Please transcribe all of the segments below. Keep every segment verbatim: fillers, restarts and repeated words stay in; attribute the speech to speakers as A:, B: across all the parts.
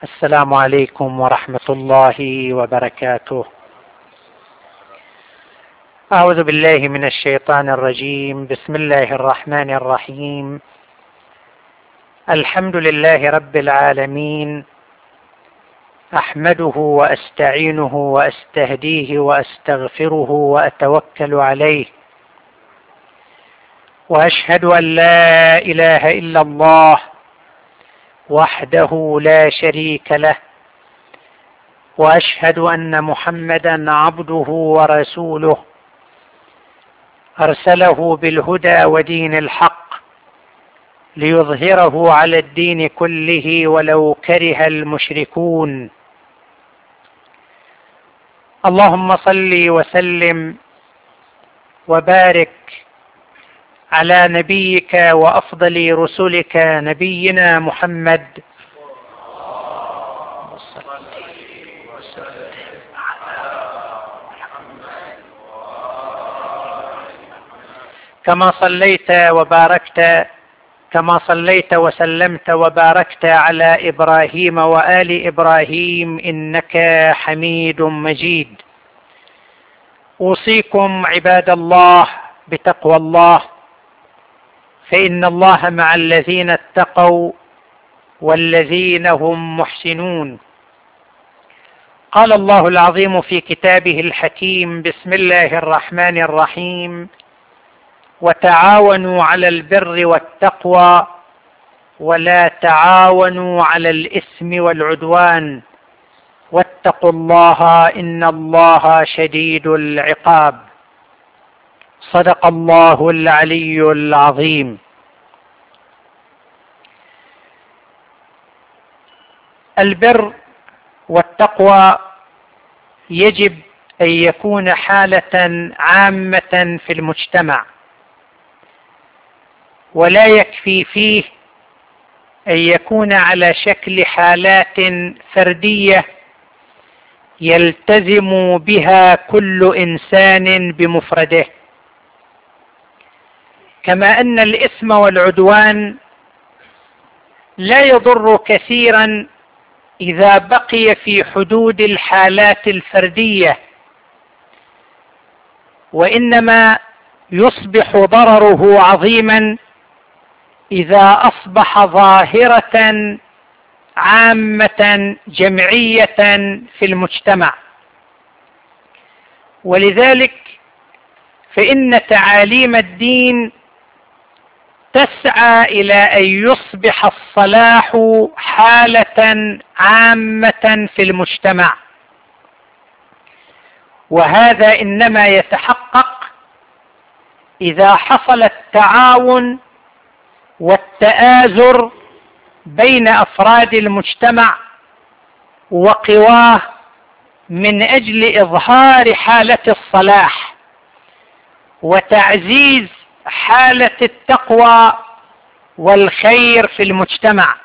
A: السلام عليكم ورحمة الله وبركاته. أعوذ بالله من الشيطان الرجيم. بسم الله الرحمن الرحيم. الحمد لله رب العالمين، أحمده وأستعينه وأستهديه وأستغفره وأتوكل عليه، وأشهد أن لا إله إلا الله وحده لا شريك له، وأشهد أن محمدا عبده ورسوله أرسله بالهدى ودين الحق ليظهره على الدين كله ولو كره المشركون. اللهم صل وسلم وبارك على نبيك وأفضل رسلك نبينا محمد كما صليت وباركت كما صليت وسلمت وباركت على إبراهيم وآل إبراهيم إنك حميد مجيد. أوصيكم عباد الله بتقوى الله، فإن الله مع الذين اتقوا والذين هم محسنون. قال الله العظيم في كتابه الحكيم: بسم الله الرحمن الرحيم: وتعاونوا على البر والتقوى ولا تعاونوا على الإثم والعدوان واتقوا الله إن الله شديد العقاب. صدق الله العلي العظيم. البر والتقوى يجب أن يكون حالة عامة في المجتمع، ولا يكفي فيه أن يكون على شكل حالات فردية يلتزم بها كل إنسان بمفرده، كما أن الإثم والعدوان لا يضر كثيرا إذا بقي في حدود الحالات الفردية، وإنما يصبح ضرره عظيما إذا أصبح ظاهرة عامة جمعية في المجتمع. ولذلك فإن تعاليم الدين تسعى إلى أن يصبح الصلاح حالة عامة في المجتمع، وهذا إنما يتحقق إذا حصل التعاون والتآزر بين أفراد المجتمع وقواه من أجل إظهار حالة الصلاح وتعزيز حالة التقوى والخير في المجتمع.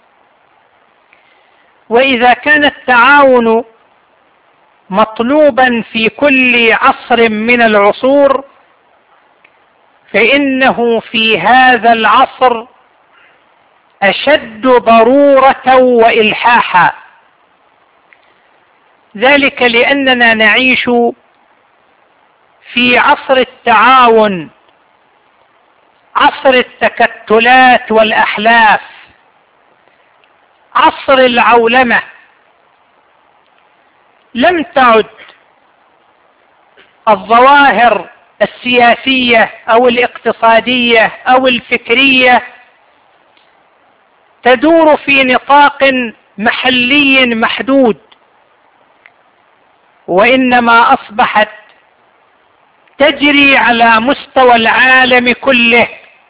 A: وإذا كان التعاون مطلوبا في كل عصر من العصور، فإنه في هذا العصر أشد ضرورة وإلحاحا، ذلك لأننا نعيش في عصر التعاون، عصر التكتلات والأحلاف، عصر العولمة. لم تعد الظواهر السياسية أو الاقتصادية أو الفكرية تدور في نطاق محلي محدود، وإنما أصبحت تجري على مستوى العالم كله.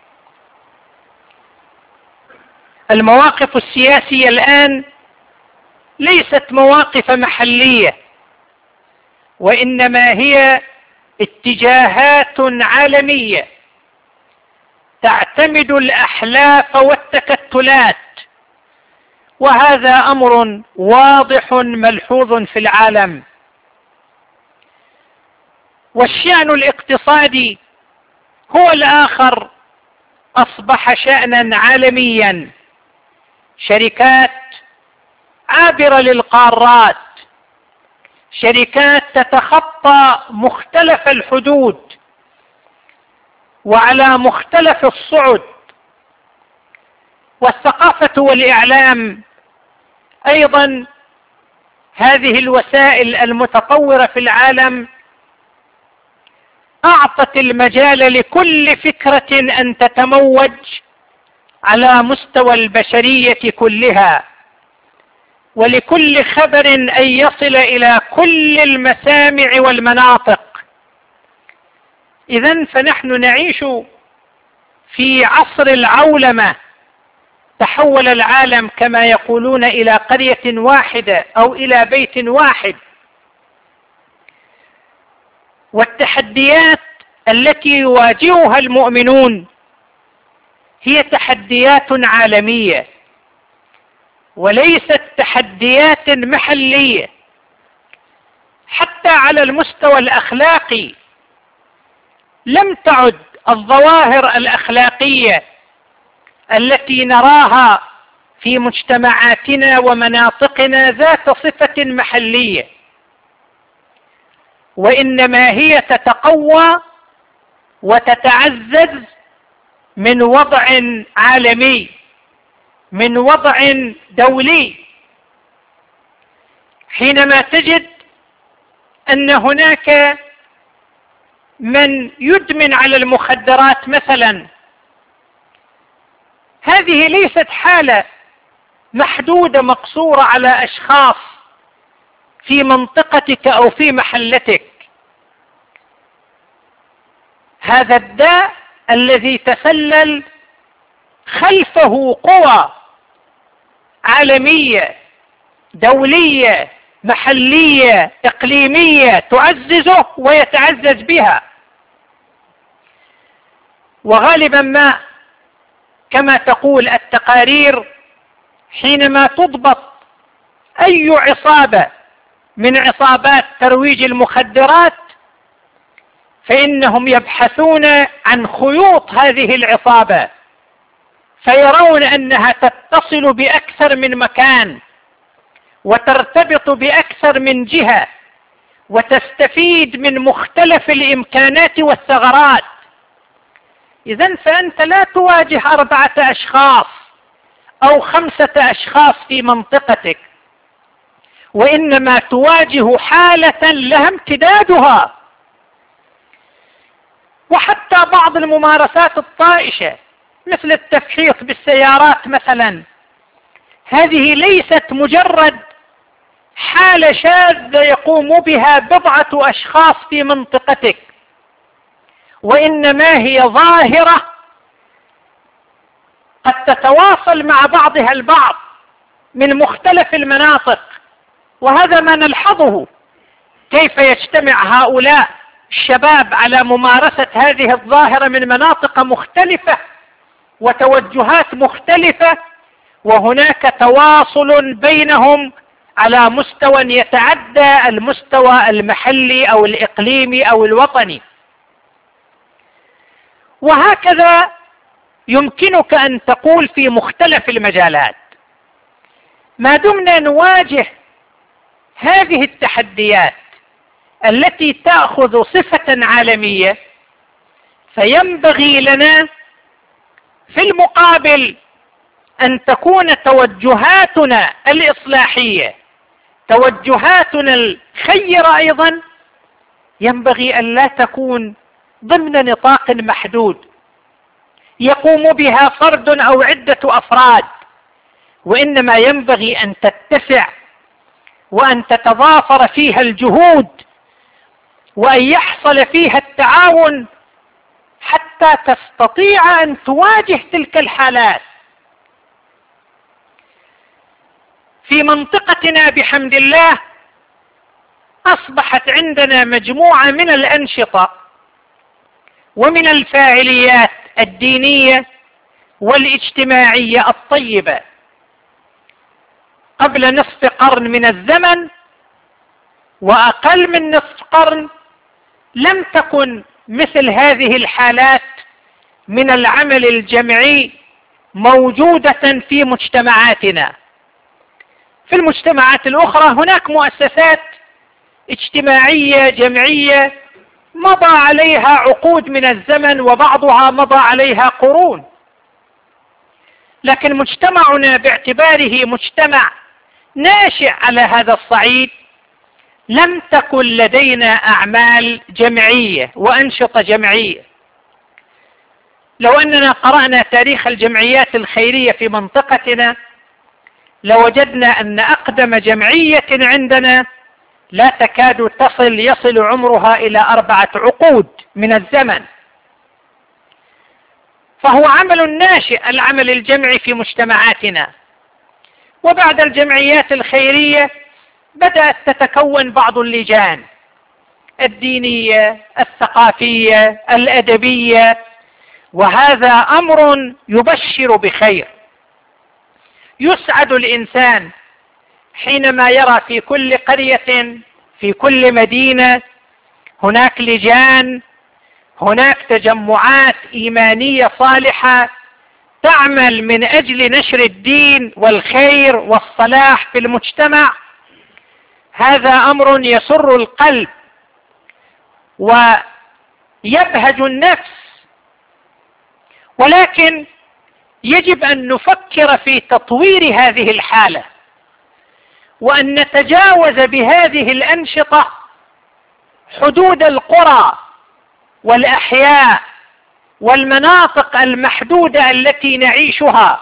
A: المواقف السياسية الآن ليست مواقف محلية، وإنما هي اتجاهات عالمية تعتمد الأحلاف والتكتلات، وهذا أمر واضح ملحوظ في العالم. والشأن الاقتصادي هو الآخر، أصبح شأنا عالميا. شركات عابرة للقارات، شركات تتخطى مختلف الحدود وعلى مختلف الصعد. والثقافة والإعلام أيضا، هذه الوسائل المتطورة في العالم أعطت المجال لكل فكرة أن تتموج على مستوى البشرية كلها، ولكل خبر أن يصل إلى كل المسامع والمناطق. إذن فنحن نعيش في عصر العولمة، تحول العالم كما يقولون إلى قرية واحدة أو إلى بيت واحد. والتحديات التي يواجهها المؤمنون هي تحديات عالمية وليست تحديات محلية. حتى على المستوى الأخلاقي لم تعد الظواهر الأخلاقية التي نراها في مجتمعاتنا ومناطقنا ذات صفة محلية، وإنما هي تتقوى وتتعزز من وضع عالمي، من وضع دولي. حينما تجد أن هناك من يدمن على المخدرات مثلا، هذه ليست حالة محدودة مقصورة على أشخاص في منطقتك أو في محلتك. هذا الداء الذي تسلل خلفه قوى عالمية دولية محلية إقليمية تعززه ويتعزز بها. وغالبا ما كما تقول التقارير، حينما تضبط أي عصابة من عصابات ترويج المخدرات فإنهم يبحثون عن خيوط هذه العصابة، فيرون أنها تتصل بأكثر من مكان وترتبط بأكثر من جهة وتستفيد من مختلف الإمكانات والثغرات. إذن فأنت لا تواجه أربعة أشخاص أو خمسة أشخاص في منطقتك، وإنما تواجه حالة لها امتدادها. وحتى بعض الممارسات الطائشة مثل التفحيط بالسيارات مثلا، هذه ليست مجرد حالة شاذة يقوم بها بضعة أشخاص في منطقتك، وإنما هي ظاهرة قد تتواصل مع بعضها البعض من مختلف المناطق. وهذا ما نلحظه، كيف يجتمع هؤلاء الشباب على ممارسة هذه الظاهرة من مناطق مختلفة وتوجهات مختلفة، وهناك تواصل بينهم على مستوى يتعدى المستوى المحلي أو الإقليمي أو الوطني. وهكذا يمكنك أن تقول في مختلف المجالات. ما دمنا نواجه هذه التحديات التي تأخذ صفة عالمية، فينبغي لنا في المقابل أن تكون توجهاتنا الإصلاحية، توجهاتنا الخيرة أيضا، ينبغي أن لا تكون ضمن نطاق محدود يقوم بها فرد أو عدة أفراد، وإنما ينبغي أن تتسع وأن تتضافر فيها الجهود وأن يحصل فيها التعاون حتى تستطيع أن تواجه تلك الحالات. في منطقتنا بحمد الله أصبحت عندنا مجموعة من الأنشطة ومن الفاعليات الدينية والاجتماعية الطيبة. قبل نصف قرن من الزمن وأقل من نصف قرن لم تكن مثل هذه الحالات من العمل الجمعي موجودة في مجتمعاتنا. في المجتمعات الأخرى هناك مؤسسات اجتماعية جمعية مضى عليها عقود من الزمن وبعضها مضى عليها قرون، لكن مجتمعنا باعتباره مجتمع ناشئ على هذا الصعيد لم تكن لدينا أعمال جمعية وأنشطة جمعية. لو أننا قرأنا تاريخ الجمعيات الخيرية في منطقتنا لوجدنا أن أقدم جمعية عندنا لا تكاد تصل يصل عمرها إلى أربعة عقود من الزمن. فهو عمل ناشئ العمل الجمعي في مجتمعاتنا. وبعد الجمعيات الخيرية بدأت تتكون بعض اللجان الدينية الثقافية الأدبية، وهذا أمر يبشر بخير. يسعد الإنسان حينما يرى في كل قرية في كل مدينة هناك لجان، هناك تجمعات إيمانية صالحة تعمل من أجل نشر الدين والخير والصلاح في المجتمع. هذا أمر يسر القلب ويبهج النفس، ولكن يجب أن نفكر في تطوير هذه الحالة وأن نتجاوز بهذه الأنشطة حدود القرى والأحياء والمناطق المحدودة التي نعيشها.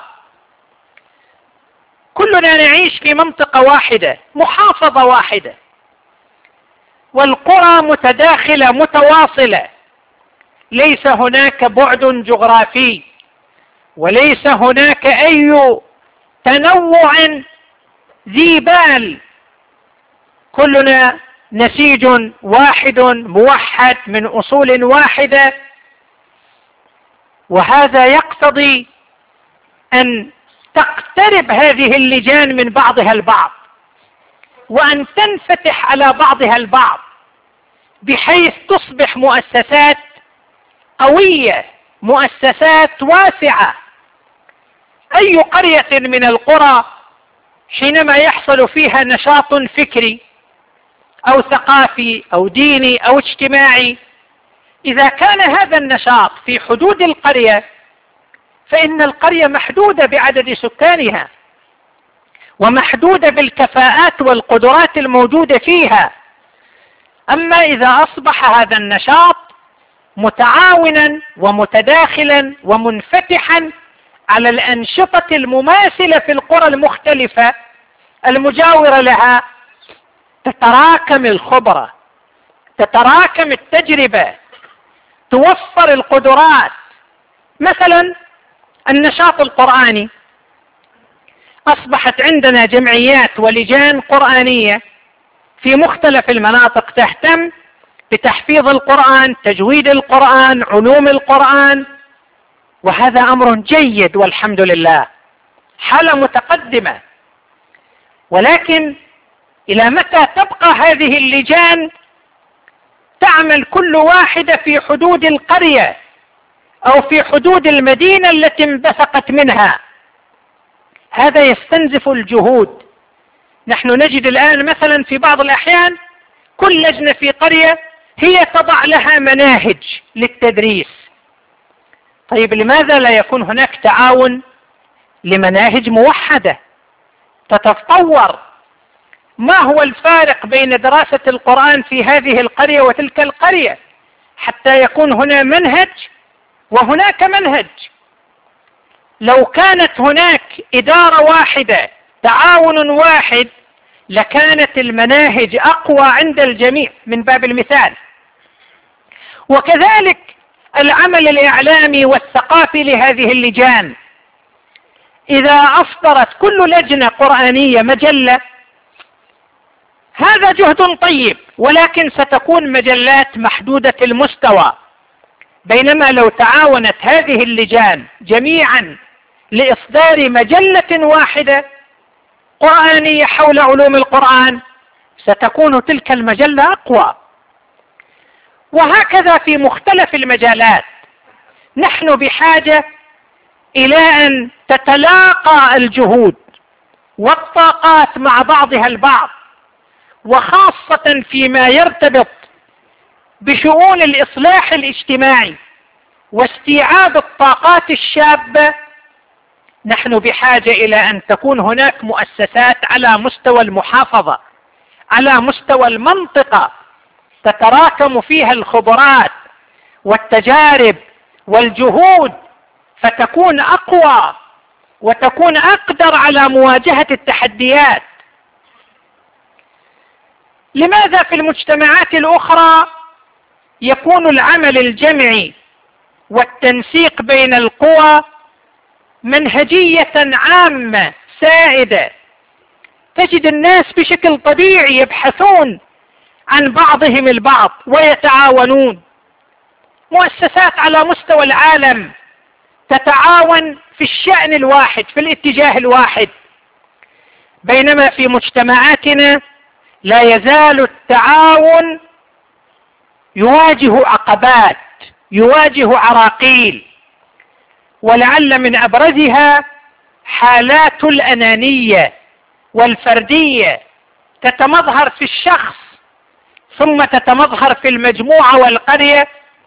A: كلنا نعيش في منطقة واحدة، محافظة واحدة، والقرى متداخلة متواصلة، ليس هناك بعد جغرافي وليس هناك أي تنوع ذي بال، كلنا نسيج واحد موحد من أصول واحدة. وهذا يقتضي أن تقترب هذه اللجان من بعضها البعض وأن تنفتح على بعضها البعض بحيث تصبح مؤسسات قوية، مؤسسات واسعة. أي قرية من القرى حينما يحصل فيها نشاط فكري أو ثقافي أو ديني أو اجتماعي، إذا كان هذا النشاط في حدود القرية فإن القرية محدودة بعدد سكانها ومحدودة بالكفاءات والقدرات الموجودة فيها. أما إذا أصبح هذا النشاط متعاونا ومتداخلا ومنفتحا على الأنشطة المماثلة في القرى المختلفة المجاورة لها، تتراكم الخبرة، تتراكم التجربة، توفر القدرات. مثلا النشاط القرآني، أصبحت عندنا جمعيات ولجان قرآنية في مختلف المناطق تهتم بتحفيظ القرآن، تجويد القرآن، علوم القرآن، وهذا أمر جيد والحمد لله، حالة متقدمة. ولكن إلى متى تبقى هذه اللجان تعمل كل واحدة في حدود القرية أو في حدود المدينة التي انبثقت منها؟ هذا يستنزف الجهود. نحن نجد الآن مثلا في بعض الأحيان كل لجنة في قرية هي تضع لها مناهج للتدريس. طيب لماذا لا يكون هناك تعاون لمناهج موحدة تتطور؟ ما هو الفارق بين دراسة القرآن في هذه القرية وتلك القرية حتى يكون هنا منهج وهناك منهج؟ لو كانت هناك إدارة واحدة، تعاون واحد، لكانت المناهج أقوى عند الجميع من باب المثال. وكذلك العمل الإعلامي والثقافي لهذه اللجان، إذا أصدرت كل لجنة قرآنية مجلة هذا جهد طيب، ولكن ستكون مجلات محدودة المستوى. بينما لو تعاونت هذه اللجان جميعا لإصدار مجلة واحدة قرآنية حول علوم القرآن ستكون تلك المجلة أقوى. وهكذا في مختلف المجالات. نحن بحاجة إلى أن تتلاقى الجهود والطاقات مع بعضها البعض، وخاصة فيما يرتبط بشؤون الإصلاح الاجتماعي واستيعاب الطاقات الشابة، نحن بحاجة إلى أن تكون هناك مؤسسات على مستوى المحافظة، على مستوى المنطقة، تتراكم فيها الخبرات والتجارب والجهود، فتكون أقوى وتكون أقدر على مواجهة التحديات. لماذا في المجتمعات الأخرى يكون العمل الجمعي والتنسيق بين القوى منهجية عامة سائدة؟ تجد الناس بشكل طبيعي يبحثون عن بعضهم البعض ويتعاونون. مؤسسات على مستوى العالم تتعاون في الشأن الواحد، في الاتجاه الواحد، بينما في مجتمعاتنا لا يزال التعاون يواجه عقبات، يواجه عراقيل، ولعل من أبرزها حالات الأنانية والفردية، تتمظهر في الشخص ثم تتمظهر في المجموعة والقرية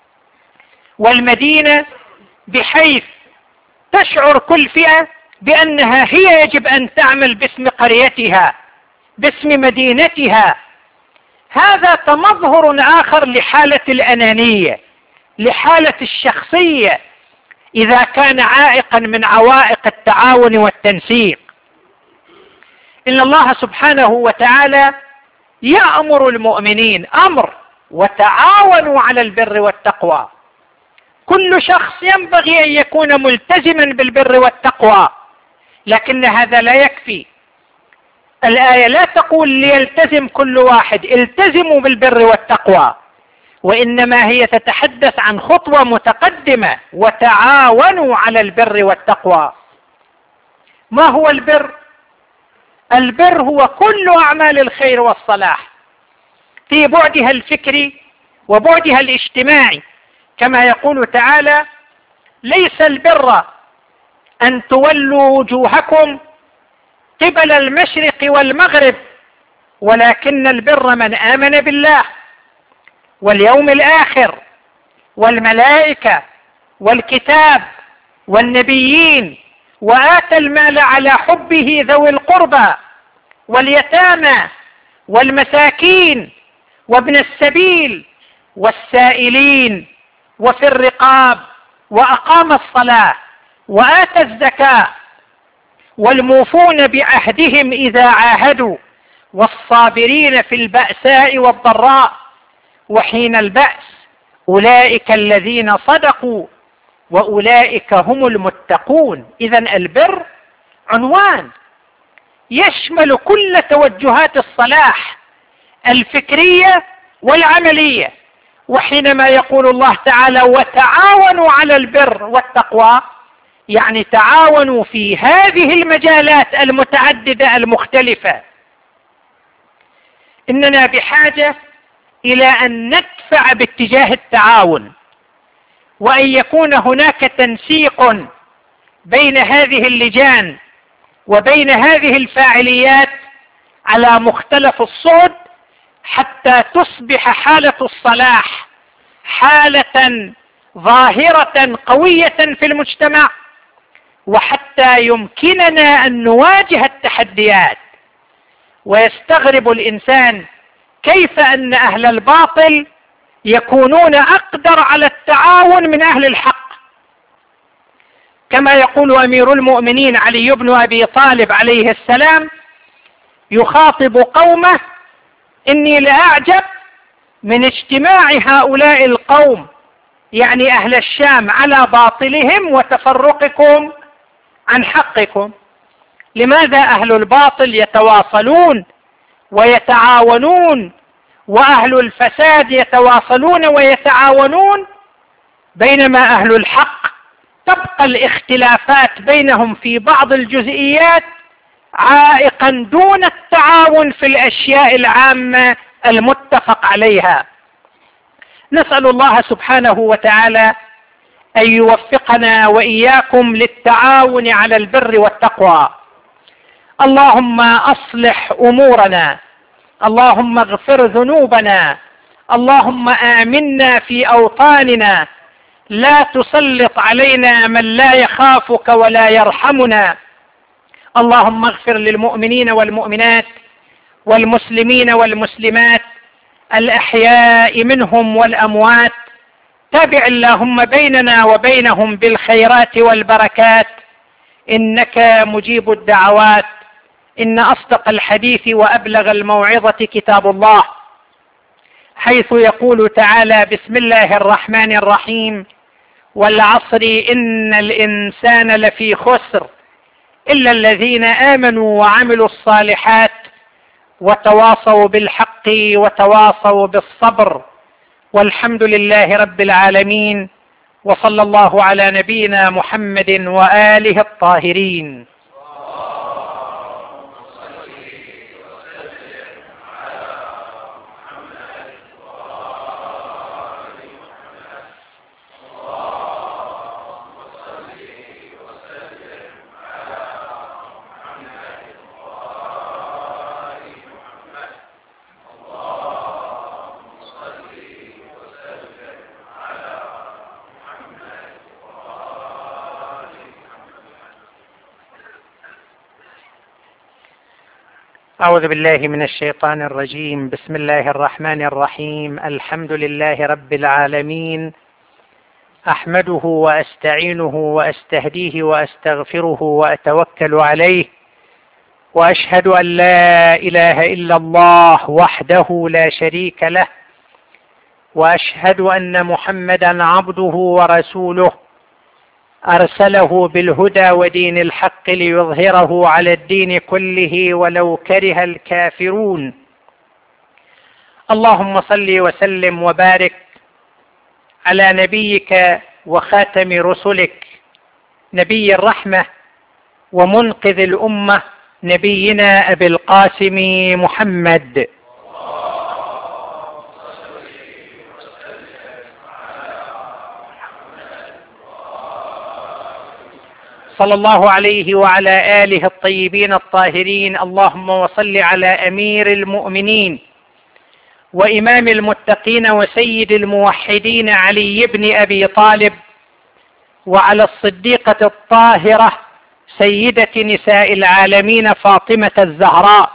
A: والمدينة، بحيث تشعر كل فئة بأنها هي يجب أن تعمل باسم قريتها، باسم مدينتها. هذا تمظهر آخر لحالة الأنانية، لحالة الشخصية، إذا كان عائقا من عوائق التعاون والتنسيق. إن الله سبحانه وتعالى يأمر المؤمنين أمر: وتعاونوا على البر والتقوى. كل شخص ينبغي أن يكون ملتزما بالبر والتقوى، لكن هذا لا يكفي. الآية لا تقول ليلتزم كل واحد التزموا بالبر والتقوى، وإنما هي تتحدث عن خطوة متقدمة: وتعاونوا على البر والتقوى. ما هو البر؟ البر هو كل أعمال الخير والصلاح في بعدها الفكري وبعدها الاجتماعي، كما يقول تعالى: ليس البر أن تولوا وجوهكم قبل المشرق والمغرب، ولكن البر من آمن بالله واليوم الآخر والملائكة والكتاب والنبيين، وآتى المال على حبه ذوي القربى واليتامى والمساكين وابن السبيل والسائلين وفي الرقاب، وأقام الصلاة وآتى الزكاة، والموفون بعهدهم إذا عاهدوا، والصابرين في البأساء والضراء وحين البأس، أولئك الذين صدقوا وأولئك هم المتقون. إذن البر عنوان يشمل كل توجهات الصلاح الفكرية والعملية. وحينما يقول الله تعالى: وتعاونوا على البر والتقوى، يعني تعاونوا في هذه المجالات المتعددة المختلفة. إننا بحاجة إلى أن ندفع باتجاه التعاون، وأن يكون هناك تنسيق بين هذه اللجان وبين هذه الفاعليات على مختلف الصعد، حتى تصبح حالة الصلاح حالة ظاهرة قوية في المجتمع، وحتى يمكننا أن نواجه التحديات. ويستغرب الإنسان كيف أن أهل الباطل يكونون أقدر على التعاون من أهل الحق، كما يقول أمير المؤمنين علي بن أبي طالب عليه السلام يخاطب قومه: إني لأعجب من اجتماع هؤلاء القوم، يعني أهل الشام، على باطلهم وتفرقكم عن حقكم. لماذا أهل الباطل يتواصلون ويتعاونون، وأهل الفساد يتواصلون ويتعاونون، بينما أهل الحق تبقى الاختلافات بينهم في بعض الجزئيات عائقا دون التعاون في الأشياء العامة المتفق عليها؟ نسأل الله سبحانه وتعالى أن يوفقنا وإياكم للتعاون على البر والتقوى. اللهم أصلح أمورنا، اللهم اغفر ذنوبنا، اللهم آمنا في أوطاننا، لا تسلط علينا من لا يخافك ولا يرحمنا. اللهم اغفر للمؤمنين والمؤمنات والمسلمين والمسلمات الأحياء منهم والأموات، تابع اللهم بيننا وبينهم بالخيرات والبركات، إنك مجيب الدعوات. إن أصدق الحديث وأبلغ الموعظة كتاب الله، حيث يقول تعالى: بسم الله الرحمن الرحيم، والعصر إن الإنسان لفي خسر إلا الذين آمنوا وعملوا الصالحات وتواصوا بالحق وتواصوا بالصبر. والحمد لله رب العالمين، وصلى الله على نبينا محمد وآله الطاهرين. أعوذ بالله من الشيطان الرجيم. بسم الله الرحمن الرحيم. الحمد لله رب العالمين، أحمده وأستعينه وأستهديه وأستغفره وأتوكل عليه، وأشهد أن لا إله إلا الله وحده لا شريك له، وأشهد أن محمدا عبده ورسوله أرسله بالهدى ودين الحق ليظهره على الدين كله ولو كره الكافرون. اللهم صل وسلم وبارك على نبيك وخاتم رسلك، نبي الرحمة ومنقذ الأمة، نبينا أبي القاسم محمد. صلى الله عليه وعلى آله الطيبين الطاهرين. اللهم وصل على أمير المؤمنين وإمام المتقين وسيد الموحدين علي بن أبي طالب، وعلى الصديقة الطاهرة سيدة نساء العالمين فاطمة الزهراء،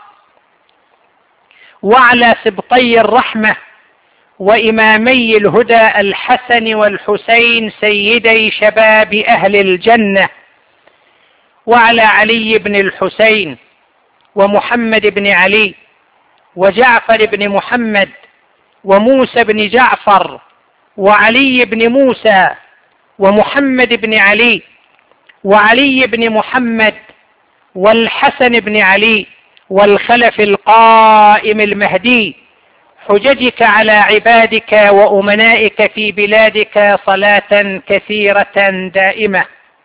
A: وعلى سبطي الرحمة وإمامي الهدى الحسن والحسين سيدي شباب أهل الجنة، وعلى علي بن الحسين ومحمد بن علي وجعفر بن محمد وموسى بن جعفر وعلي بن موسى ومحمد بن علي وعلي بن محمد والحسن بن علي والخلف القائم المهدي، حججك على عبادك وأمنائك في بلادك صلاة كثيرة دائمة.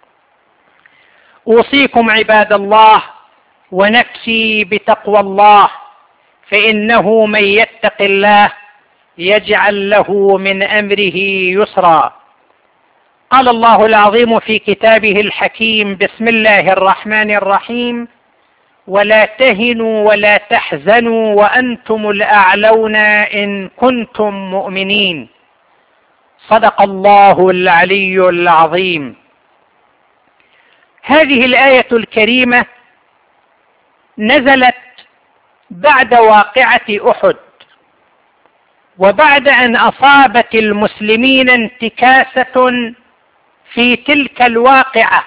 A: أوصيكم عباد الله ونفسي بتقوى الله، فإنه من يتق الله يجعل له من أمره يسرا. قال الله العظيم في كتابه الحكيم: بسم الله الرحمن الرحيم، ولا تهنوا ولا تحزنوا وأنتم الأعلون إن كنتم مؤمنين. صدق الله العلي العظيم. هذه الآية الكريمة نزلت بعد واقعة أحد، وبعد أن أصابت المسلمين انتكاسة في تلك الواقعة.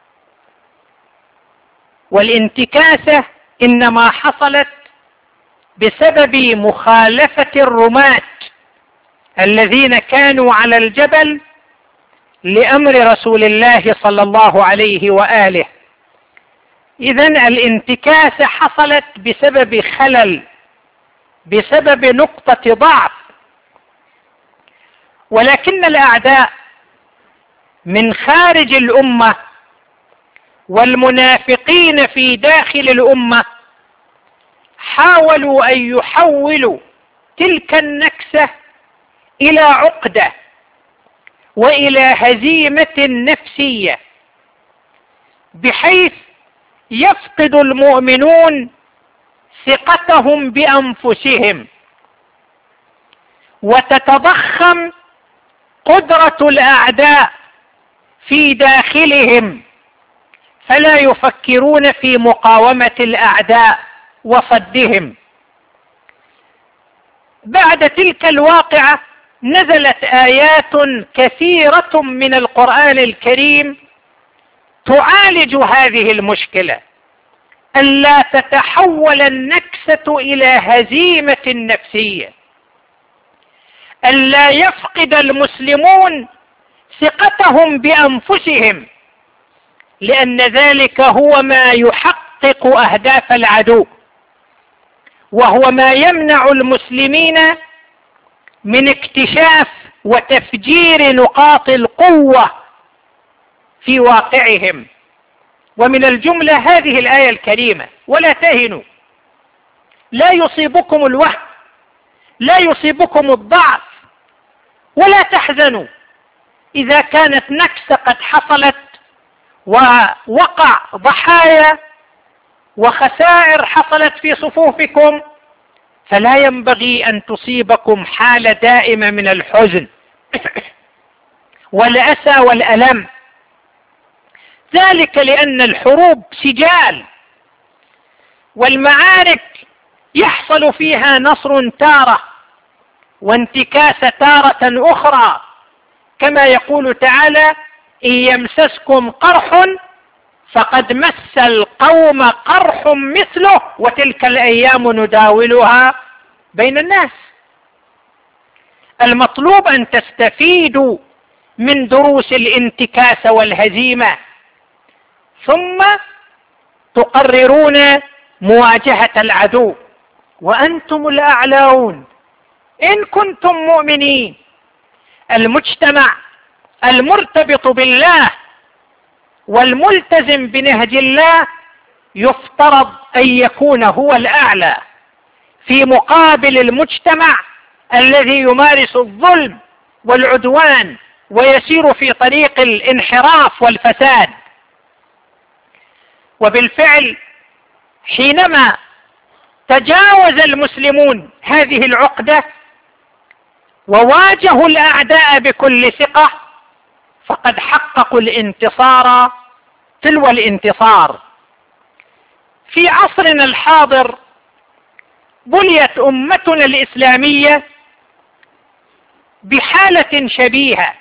A: والانتكاسة إنما حصلت بسبب مخالفة الرماة الذين كانوا على الجبل لأمر رسول الله صلى الله عليه وآله. إذن الانتكاسة حصلت بسبب خلل، بسبب نقطة ضعف. ولكن الأعداء من خارج الأمة والمنافقين في داخل الأمة حاولوا أن يحولوا تلك النكسة إلى عقدة وإلى هزيمة نفسية، بحيث يفقد المؤمنون ثقتهم بأنفسهم، وتتضخم قدرة الأعداء في داخلهم، فلا يفكرون في مقاومة الأعداء وصدهم. بعد تلك الواقعة نزلت آيات كثيرة من القرآن الكريم تعالج هذه المشكلة، ألا تتحول النكسة إلى هزيمة نفسية، ألا يفقد المسلمون ثقتهم بأنفسهم، لأن ذلك هو ما يحقق أهداف العدو، وهو ما يمنع المسلمين من اكتشاف وتفجير نقاط القوة في واقعهم. ومن الجملة هذه الآية الكريمة: ولا تهنوا، لا يصيبكم الوهن، لا يصيبكم الضعف، ولا تحزنوا إذا كانت نكسة قد حصلت ووقع ضحايا وخسائر حصلت في صفوفكم، فلا ينبغي أن تصيبكم حالة دائمة من الحزن والأسى والألم، ذلك لأن الحروب سجال، والمعارك يحصل فيها نصر تارة وانتكاس تارة أخرى، كما يقول تعالى: إن يمسسكم قرح فقد مس القوم قرح مثله وتلك الأيام نداولها بين الناس. المطلوب أن تستفيدوا من دروس الانتكاس والهزيمة، ثم تقررون مواجهة العدو وأنتم الأعلون إن كنتم مؤمنين. المجتمع المرتبط بالله والملتزم بنهج الله يفترض أن يكون هو الأعلى في مقابل المجتمع الذي يمارس الظلم والعدوان ويسير في طريق الانحراف والفساد. وبالفعل حينما تجاوز المسلمون هذه العقدة وواجهوا الأعداء بكل ثقة، فقد حققوا الانتصار تلو الانتصار. في عصرنا الحاضر بليت أمتنا الإسلامية بحالة شبيهة،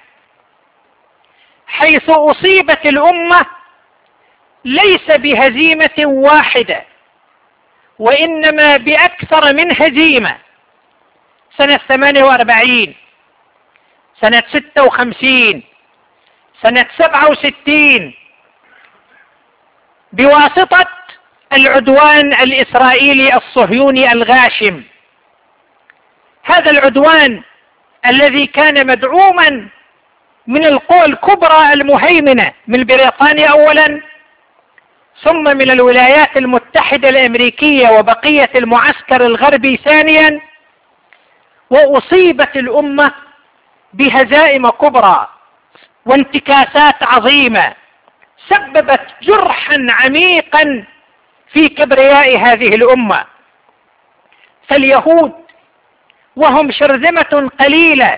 A: حيث أصيبت الأمة ليس بهزيمة واحدة، وإنما بأكثر من هزيمة. سنة ثمانية وأربعين، سنة ستة وخمسين، سنة سبعة وستين، بواسطة العدوان الإسرائيلي الصهيوني الغاشم. هذا العدوان الذي كان مدعوما من القوى الكبرى المهيمنة، من بريطانيا أولا، ثم من الولايات المتحدة الأمريكية وبقية المعسكر الغربي ثانيا، وأصيبت الأمة بهزائم كبرى وانتكاسات عظيمة سببت جرحا عميقا في كبرياء هذه الأمة. فاليهود وهم شرذمة قليلة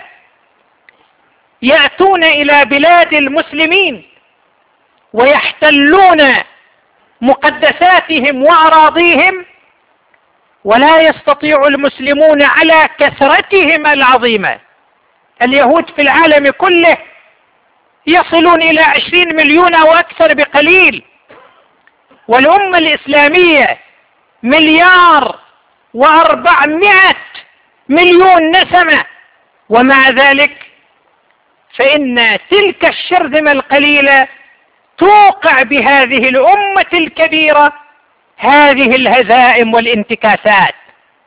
A: يأتون إلى بلاد المسلمين ويحتلون مقدساتهم وأراضيهم، ولا يستطيع المسلمون على كثرتهم العظيمة. اليهود في العالم كله يصلون إلى عشرين مليون أو أكثر بقليل، والأمة الإسلامية مليار وأربعمائة مليون نسمة، ومع ذلك فإن تلك الشرذمة القليلة توقع بهذه الأمة الكبيرة هذه الهزائم والانتكاسات.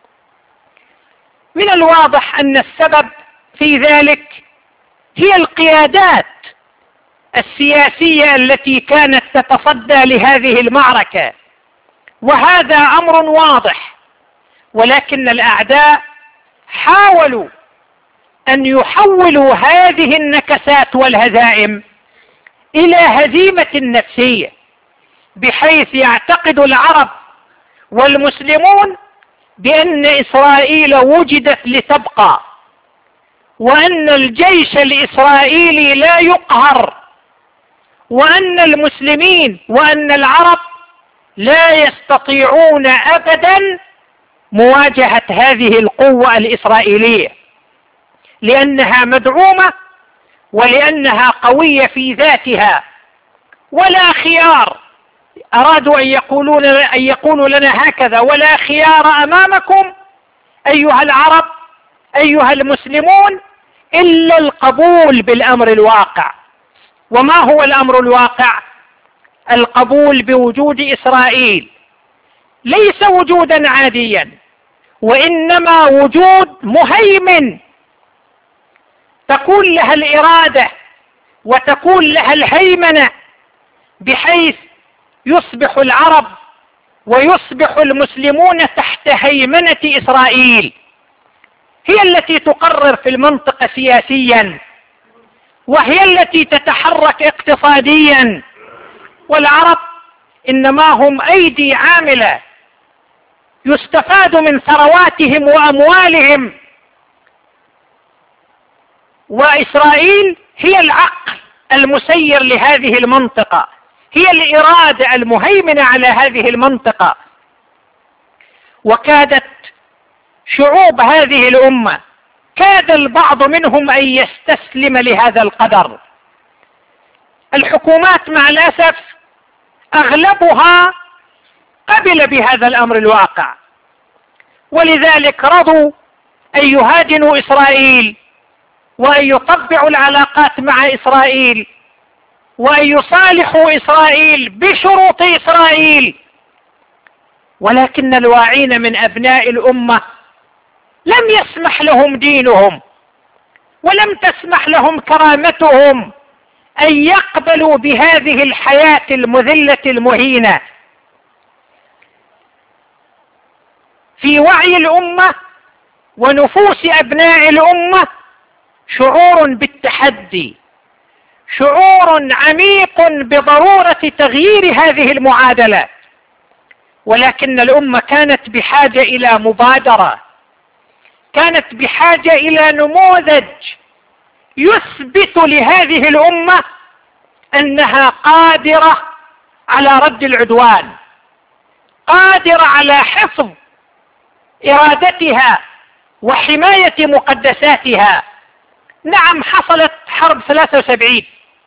A: من الواضح أن السبب في ذلك هي القيادات السياسية التي كانت تتصدى لهذه المعركة، وهذا أمر واضح. ولكن الأعداء حاولوا أن يحولوا هذه النكسات والهزائم إلى هزيمة نفسية، بحيث يعتقد العرب والمسلمون بأن إسرائيل وجدت لتبقى، وأن الجيش الإسرائيلي لا يقهر، وأن المسلمين وأن العرب لا يستطيعون أبدا مواجهة هذه القوة الإسرائيلية، لأنها مدعومة ولأنها قوية في ذاتها، ولا خيار. أرادوا أن يقولون أن يقولوا لنا هكذا: ولا خيار أمامكم أيها العرب أيها المسلمون إلا القبول بالأمر الواقع. وما هو الأمر الواقع؟ القبول بوجود إسرائيل، ليس وجودا عاديا، وإنما وجود مهيمن تكون لها الإرادة وتكون لها الهيمنة، بحيث يصبح العرب ويصبح المسلمون تحت هيمنة إسرائيل، هي التي تقرر في المنطقة سياسيا، وهي التي تتحرك اقتصاديا، والعرب إنما هم أيدي عاملة يستفاد من ثرواتهم وأموالهم، وإسرائيل هي العقل المسير لهذه المنطقة، هي الإرادة المهيمنة على هذه المنطقة. وكادت شعوب هذه الأمة، كاد البعض منهم أن يستسلم لهذا القدر. الحكومات مع الأسف أغلبها قبل بهذا الأمر الواقع، ولذلك رضوا أن يهاجنوا إسرائيل، وأن يطبعوا العلاقات مع إسرائيل، وأن يصالحوا إسرائيل بشروط إسرائيل. ولكن الواعين من أبناء الأمة لم يسمح لهم دينهم، ولم تسمح لهم كرامتهم أن يقبلوا بهذه الحياة المذلة المهينة. في وعي الأمة ونفوس أبناء الأمة شعور بالتحدي، شعور عميق بضرورة تغيير هذه المعادلة، ولكن الأمة كانت بحاجة إلى مبادرة، كانت بحاجة إلى نموذج يثبت لهذه الأمة أنها قادرة على رد العدوان، قادرة على حفظ إرادتها وحماية مقدساتها. نعم، حصلت حرب ثلاثة وسبعين،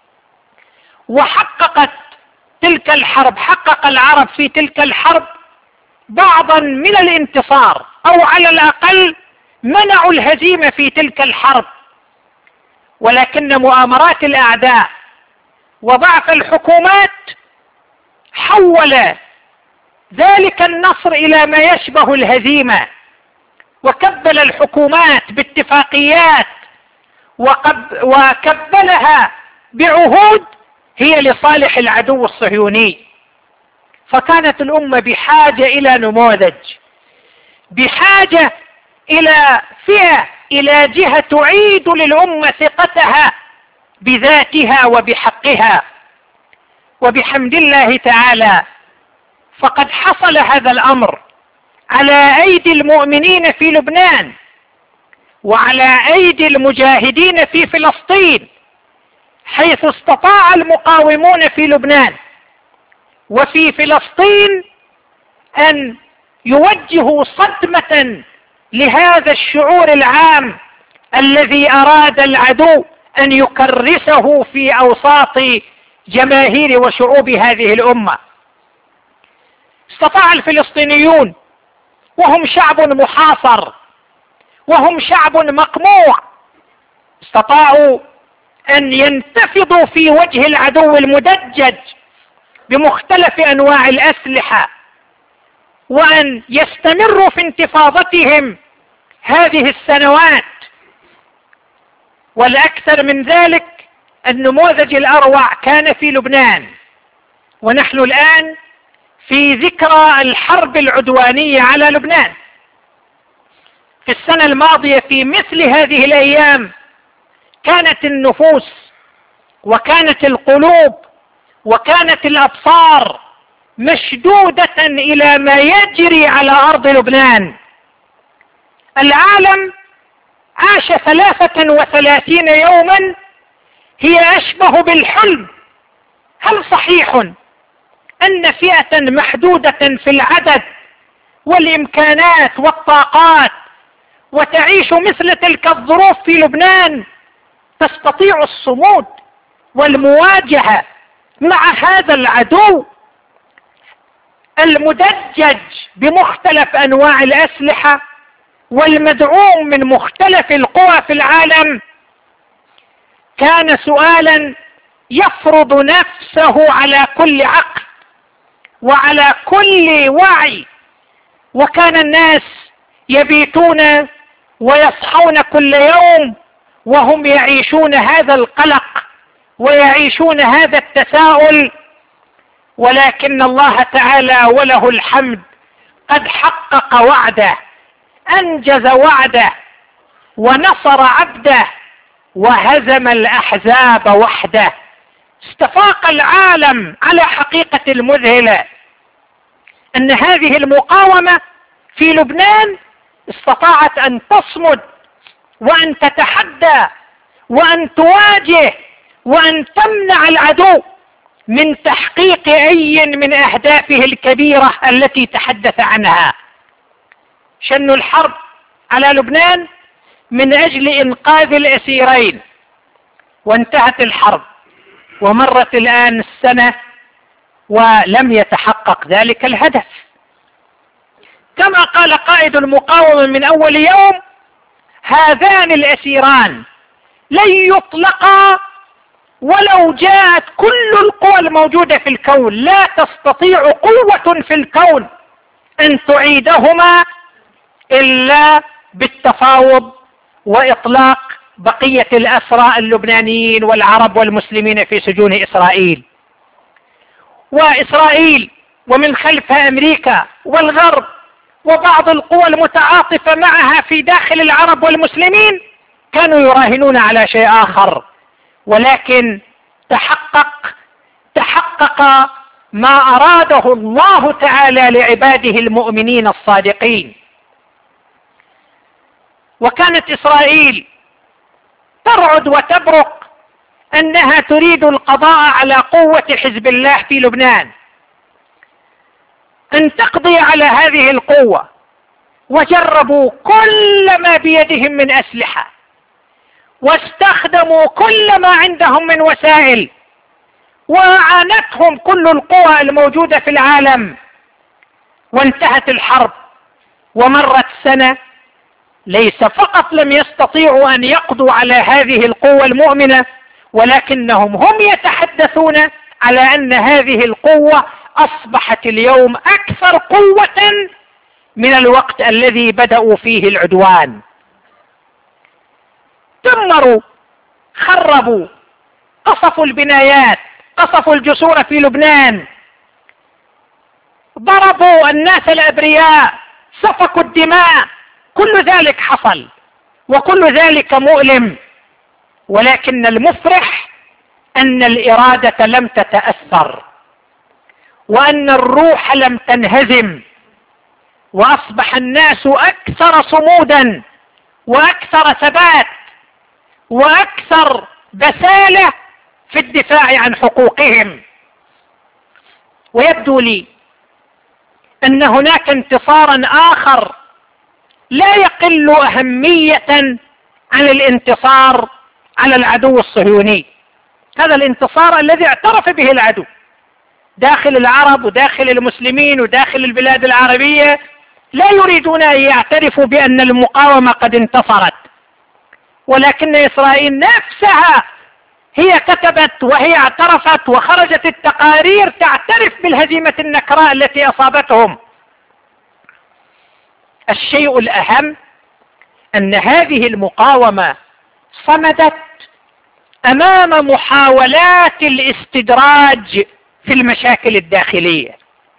A: وحققت تلك الحرب، حقق العرب في تلك الحرب بعضا من الانتصار، أو على الأقل منعوا الهزيمة في تلك الحرب. ولكن مؤامرات الأعداء وضعف الحكومات حول ذلك النصر إلى ما يشبه الهزيمة، وكبل الحكومات باتفاقيات وكبلها بعهود هي لصالح العدو الصهيوني. فكانت الأمة بحاجة إلى نموذج، بحاجة إلى فئة، إلى جهة تعيد للأمة ثقتها بذاتها وبحقها. وبحمد الله تعالى فقد حصل هذا الأمر على أيدي المؤمنين في لبنان، وعلى أيدي المجاهدين في فلسطين، حيث استطاع المقاومون في لبنان وفي فلسطين أن يوجهوا صدمة لهذا الشعور العام الذي أراد العدو أن يكرسه في أوساط جماهير وشعوب هذه الأمة. استطاع الفلسطينيون، وهم شعب محاصر وهم شعب مقموع، استطاعوا أن ينتفضوا في وجه العدو المدجج بمختلف أنواع الأسلحة، وأن يستمروا في انتفاضتهم هذه السنوات. والأكثر من ذلك، النموذج الأروع كان في لبنان، ونحن الآن في ذكرى الحرب العدوانية على لبنان. في السنة الماضية في مثل هذه الأيام كانت النفوس وكانت القلوب وكانت الأبصار مشدودة إلى ما يجري على أرض لبنان. العالم عاش ثلاثة وثلاثين يوما هي أشبه بالحلم. هل صحيح أن فئة محدودة في العدد والإمكانات والطاقات وتعيش مثل تلك الظروف في لبنان تستطيع الصمود والمواجهة مع هذا العدو المدجج بمختلف أنواع الأسلحة والمدعوم من مختلف القوى في العالم؟ كان سؤالا يفرض نفسه على كل عقل وعلى كل وعي، وكان الناس يبيتون ويصحون كل يوم وهم يعيشون هذا القلق ويعيشون هذا التساؤل. ولكن الله تعالى وله الحمد قد حقق وعده، أنجز وعده، ونصر عبده، وهزم الأحزاب وحده. استفاق العالم على حقيقة المذهلة أن هذه المقاومة في لبنان استطاعت أن تصمد وأن تتحدى وأن تواجه وأن تمنع العدو من تحقيق أي من أهدافه الكبيرة التي تحدث عنها. شنوا الحرب على لبنان من أجل إنقاذ الأسيرين، وانتهت الحرب ومرت الآن السنة ولم يتحقق ذلك الهدف. كما قال قائد المقاومة من أول يوم: هذان الأسيران لن يطلقا ولو جاءت كل القوى الموجودة في الكون، لا تستطيع قوة في الكون أن تعيدهما إلا بالتفاوض وإطلاق بقية الأسرى اللبنانيين والعرب والمسلمين في سجون إسرائيل. وإسرائيل ومن خلفها أمريكا والغرب وبعض القوى المتعاطفة معها في داخل العرب والمسلمين كانوا يراهنون على شيء آخر، ولكن تحقق تحقق ما أراده الله تعالى لعباده المؤمنين الصادقين. وكانت إسرائيل ترعد وتبرق أنها تريد القضاء على قوة حزب الله في لبنان، أن تقضي على هذه القوة، وجربوا كل ما بيدهم من أسلحة واستخدموا كل ما عندهم من وسائل، وعانتهم كل القوى الموجودة في العالم، وانتهت الحرب ومرت سنة. ليس فقط لم يستطيعوا أن يقضوا على هذه القوة المؤمنة، ولكنهم هم يتحدثون على أن هذه القوة أصبحت اليوم أكثر قوة من الوقت الذي بدأوا فيه العدوان. دمروا، خربوا، قصفوا البنايات، قصفوا الجسور في لبنان، ضربوا الناس الأبرياء، سفكوا الدماء. كل ذلك حصل وكل ذلك مؤلم، ولكن المفرح أن الإرادة لم تتأثر، وأن الروح لم تنهزم، وأصبح الناس أكثر صمودا وأكثر ثبات وأكثر بسالة في الدفاع عن حقوقهم. ويبدو لي أن هناك انتصارا آخر لا يقل أهمية عن الانتصار على العدو الصهيوني. هذا الانتصار الذي اعترف به العدو داخل العرب وداخل المسلمين وداخل البلاد العربية، لا يريدون أن يعترفوا بأن المقاومة قد انتصرت، ولكن إسرائيل نفسها هي كتبت وهي اعترفت وخرجت التقارير تعترف بالهزيمة النكراء التي أصابتهم. الشيء الأهم أن هذه المقاومة صمدت أمام محاولات الاستدراج في المشاكل الداخلية.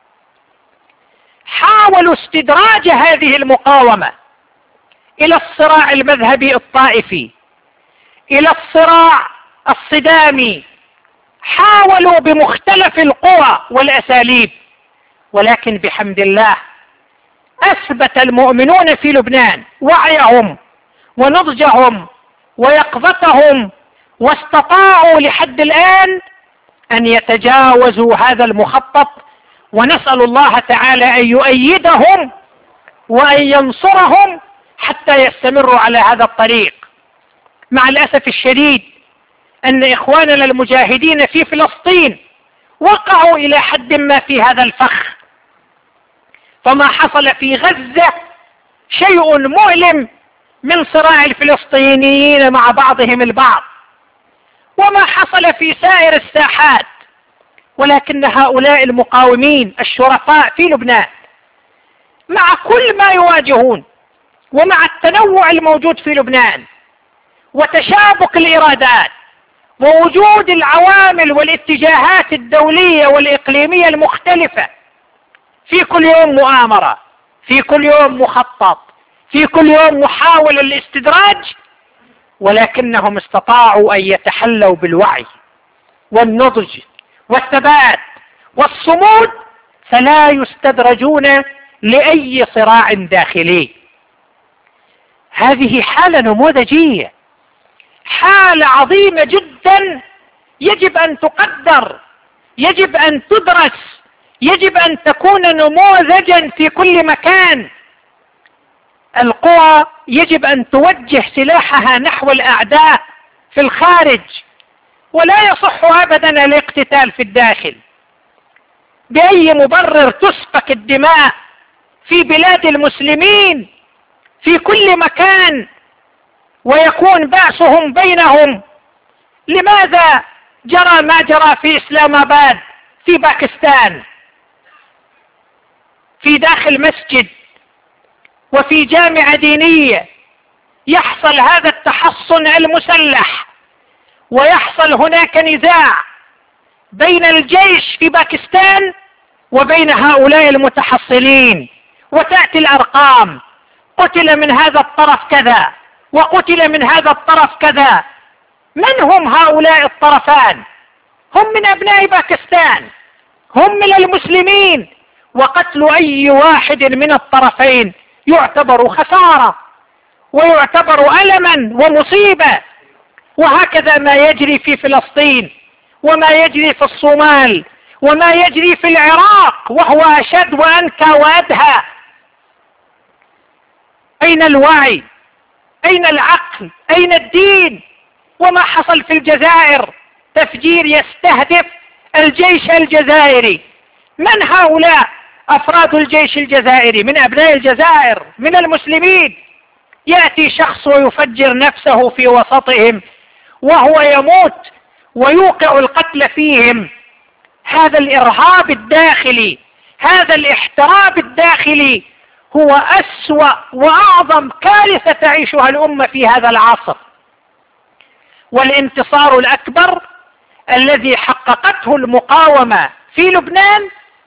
A: حاولوا استدراج هذه المقاومة إلى الصراع المذهبي الطائفي، إلى الصراع الصدامي، حاولوا بمختلف القوى والأساليب ولكن بحمد الله أثبت المؤمنون في لبنان وعيهم ونضجهم ويقظتهم، واستطاعوا لحد الآن أن يتجاوزوا هذا المخطط، ونسأل الله تعالى أن يؤيدهم وأن ينصرهم حتى يستمروا على هذا الطريق. مع الأسف الشديد أن إخواننا المجاهدين في فلسطين وقعوا إلى حد ما في هذا الفخ، فما حصل في غزة شيء مؤلم من صراع الفلسطينيين مع بعضهم البعض، وما حصل في سائر الساحات، ولكن هؤلاء المقاومين الشرفاء في لبنان مع كل ما يواجهون ومع التنوع الموجود في لبنان وتشابك الإرادات ووجود العوامل والاتجاهات الدولية والإقليمية المختلفة، في كل يوم مؤامرة، في كل يوم مخطط، في كل يوم محاولة للاستدراج، ولكنهم استطاعوا أن يتحلوا بالوعي والنضج والثبات والصمود، فلا يستدرجون لأي صراع داخلي. هذه حالة نموذجية، حالة عظيمة جدا، يجب أن تقدر، يجب أن تدرس، يجب أن تكون نموذجا في كل مكان. القوى يجب أن توجه سلاحها نحو الأعداء في الخارج، ولا يصح أبدا الاقتتال في الداخل. بأي مبرر تسفك الدماء في بلاد المسلمين في كل مكان ويكون بأسهم بينهم؟ لماذا جرى ما جرى في إسلام آباد في باكستان، في داخل مسجد وفي جامعة دينية يحصل هذا التحصن المسلح، ويحصل هناك نزاع بين الجيش في باكستان وبين هؤلاء المتحصنين، وتأتي الأرقام: قتل من هذا الطرف كذا وقتل من هذا الطرف كذا. من هم هؤلاء الطرفان؟ هم من أبناء باكستان، هم من المسلمين، وقتل أي واحد من الطرفين يعتبر خسارة ويعتبر ألما ومصيبة. وهكذا ما يجري في فلسطين، وما يجري في الصومال، وما يجري في العراق، وهو أشد وأنكى وأدهى. أين الوعي؟ أين العقل؟ أين الدين؟ وما حصل في الجزائر تفجير يستهدف الجيش الجزائري. من هؤلاء أفراد الجيش الجزائري؟ من أبناء الجزائر، من المسلمين. يأتي شخص ويفجر نفسه في وسطهم وهو يموت ويوقع القتل فيهم. هذا الإرهاب الداخلي، هذا الاحتراب الداخلي هو أسوأ وأعظم كارثة تعيشها الأمة في هذا العصر. والانتصار الأكبر الذي حققته المقاومة في لبنان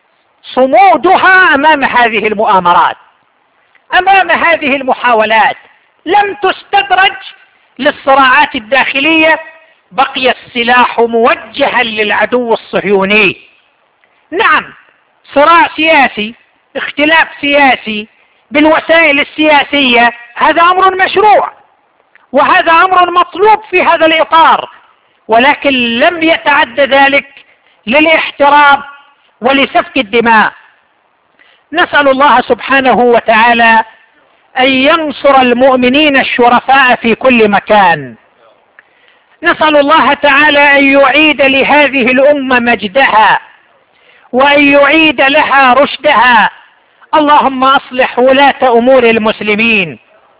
A: صمودها أمام هذه المؤامرات، أمام هذه المحاولات. لم تستدرج للصراعات الداخلية، بقي السلاح موجها للعدو الصهيوني. نعم، صراع سياسي، اختلاف سياسي بالوسائل السياسية، هذا أمر مشروع وهذا أمر مطلوب في هذا الإطار، ولكن لم يتعد ذلك للاحتراب ولسفك الدماء. نسأل الله سبحانه وتعالى أن ينصر المؤمنين الشرفاء في كل مكان. نسأل الله تعالى أن يعيد لهذه الأمة مجدها وأن يعيد لها رشدها. اللهم أصلح ولاة أمور المسلمين،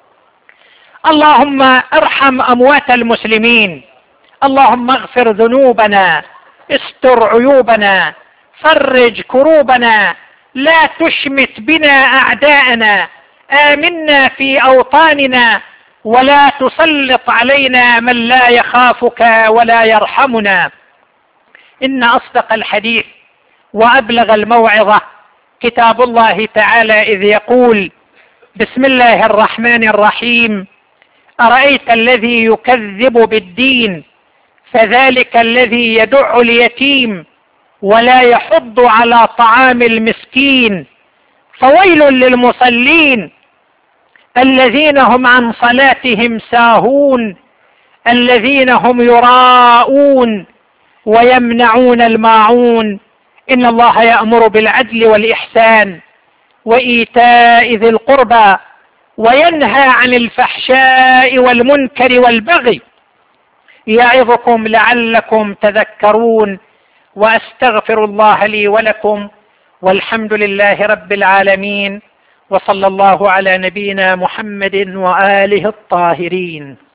A: اللهم ارحم أموات المسلمين، اللهم اغفر ذنوبنا، استر عيوبنا، فرج كروبنا، لا تشمت بنا أعداءنا، آمنا في أوطاننا، ولا تسلط علينا من لا يخافك ولا يرحمنا. إن أصدق الحديث وأبلغ الموعظة كتاب الله تعالى، إذ يقول: بسم الله الرحمن الرحيم، أرأيت الذي يكذب بالدين فذلك الذي يدع اليتيم ولا يحض على طعام المسكين. فويل للمصلين الذين هم عن صلاتهم ساهون، الذين هم يراءون ويمنعون الماعون. إن الله يأمر بالعدل والإحسان وإيتاء ذي القربى وينهى عن الفحشاء والمنكر والبغي يعظكم لعلكم تذكرون. وأستغفر الله لي ولكم، والحمد لله رب العالمين، وصلى الله على نبينا محمد وآله الطاهرين.